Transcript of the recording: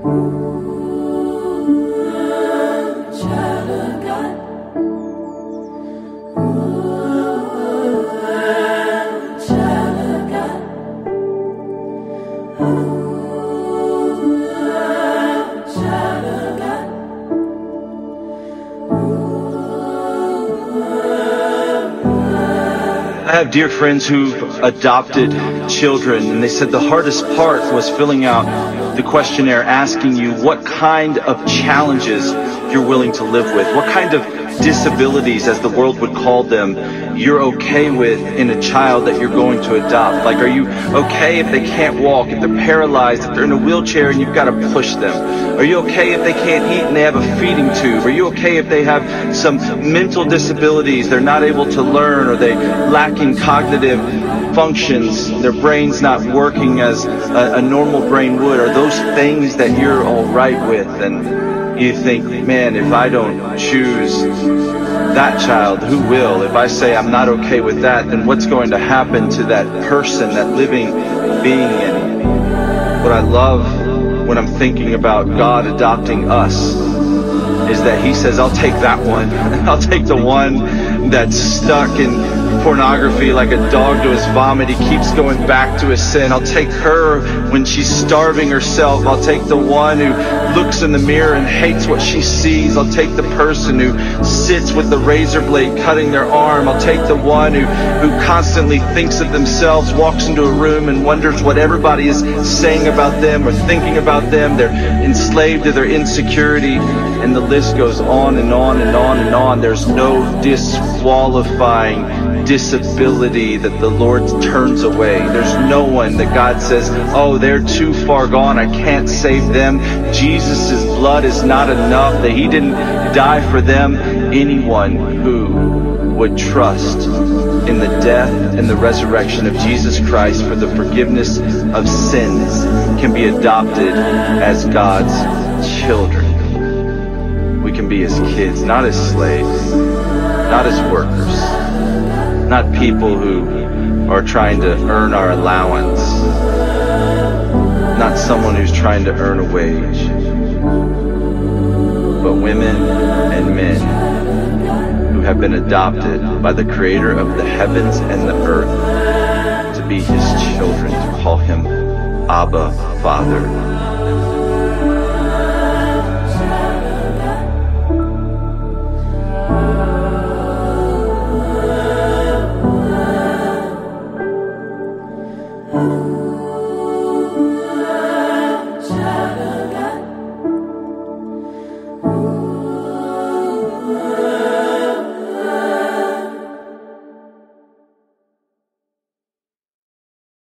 I have dear friends who've adopted children, and they said the hardest part was filling out the questionnaire asking you what kind of challenges you're willing to live with, what kind of disabilities, as the world would call them, you're okay with in a child that you're going to adopt. Like, are you okay if they can't walk, if they're paralyzed, if they're in a wheelchair and you've got to push them? Are you okay if they can't eat and they have a feeding tube? Are you okay if they have some mental disabilities, they're not able to learn, or they lacking cognitive functions, their brain's not working as a normal brain would? Are those things that you're all right with? And you think, man, if I don't choose that child, who will? If I say I'm not okay with that, then what's going to happen to that person, that living being? And what I love when I'm thinking about God adopting us is that He says, I'll take that one. I'll take the one that's stuck in pornography like a dog to his vomit. He keeps going back to his sin. I'll take her when she's starving herself. I'll take the one who looks in the mirror and hates what she sees. I'll take the person who sits with the razor blade cutting their arm. I'll take the one who constantly thinks of themselves, walks into a room and wonders what everybody is saying about them or thinking about them. They're enslaved to their insecurity, and the list goes on and on and on and on. There's no disqualifying disability that the Lord turns away. There's no one that God says, oh, they're too far gone, I can't save them. Jesus' blood is not enough, that He didn't die for them. Anyone who would trust in the death and the resurrection of Jesus Christ for the forgiveness of sins can be adopted as God's children. We can be His kids, not as slaves, not as workers, not people who are trying to earn our allowance, not someone who's trying to earn a wage, but women and men who have been adopted by the Creator of the heavens and the earth to be His children, to call Him Abba, Father.